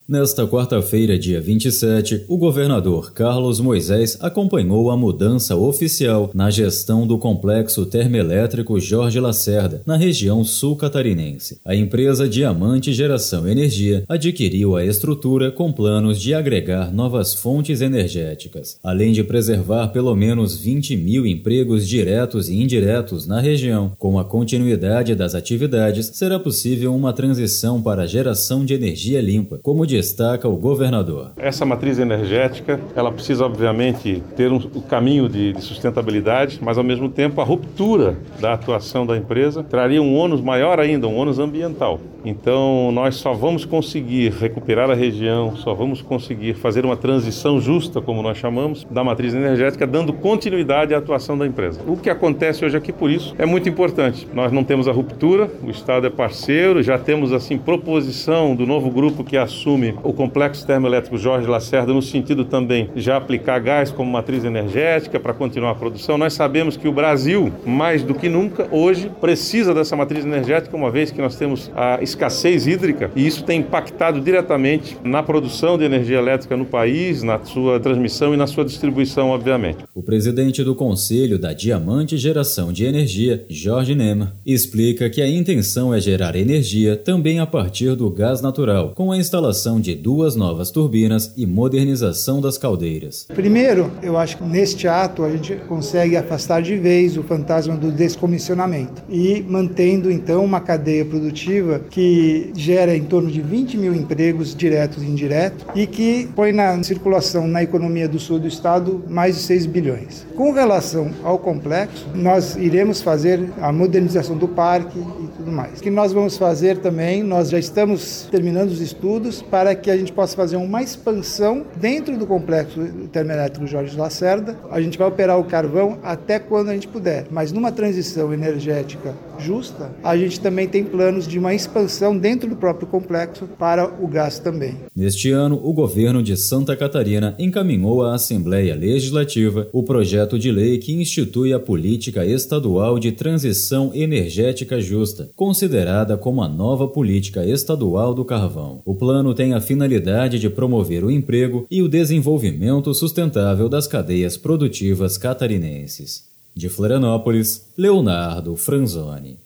Nesta quarta-feira, dia 27, o governador Carlos Moisés acompanhou a mudança oficial na gestão do complexo termoelétrico Jorge Lacerda, na região sul catarinense. A empresa Diamante Geração Energia adquiriu a estrutura com planos de agregar novas fontes energéticas, além de preservar pelo menos 20 mil empregos diretos e indiretos na região. Com a continuidade das atividades, será possível uma transição para a geração de energia limpa, como destaca o governador. Essa matriz energética, ela precisa obviamente ter um caminho de sustentabilidade, mas ao mesmo tempo a ruptura da atuação da empresa traria um ônus maior ainda, um ônus ambiental. Então nós só vamos conseguir recuperar a região, só vamos conseguir fazer uma transição justa, como nós chamamos, da matriz energética, dando continuidade à atuação da empresa. O que acontece hoje aqui, por isso, é muito importante. Nós não temos a ruptura, o Estado é parceiro, já temos assim proposição do novo grupo que assume o complexo termoelétrico Jorge Lacerda, no sentido também de já aplicar gás como matriz energética para continuar a produção. Nós sabemos que o Brasil, mais do que nunca, hoje precisa dessa matriz energética, uma vez que nós temos a escassez hídrica, e isso tem impactado diretamente na produção de energia elétrica no país, na sua transmissão e na sua distribuição, obviamente. O presidente do Conselho da Diamante Geração de Energia, Jorge Neymer, explica que a intenção é gerar energia também a partir do gás natural, com a instalação de 2 novas turbinas e modernização das caldeiras. Primeiro, eu acho que neste ato a gente consegue afastar de vez o fantasma do descomissionamento e mantendo então uma cadeia produtiva que gera em torno de 20 mil empregos diretos e indiretos e que põe na circulação na economia do sul do estado mais de 6 bilhões. Com relação ao complexo, nós iremos fazer a modernização do parque e tudo mais. O que nós vamos fazer também, nós já estamos terminando os estudos para que a gente possa fazer uma expansão dentro do complexo termoelétrico Jorge Lacerda. A gente vai operar o carvão até quando a gente puder, mas numa transição energética justa, a gente também tem planos de uma expansão dentro do próprio complexo para o gás também. Neste ano, o governo de Santa Catarina encaminhou à Assembleia Legislativa o projeto de lei que institui a Política Estadual de Transição Energética Justa, considerada como a nova política estadual do carvão. O plano tem a finalidade de promover o emprego e o desenvolvimento sustentável das cadeias produtivas catarinenses. De Florianópolis, Leonardo Franzoni.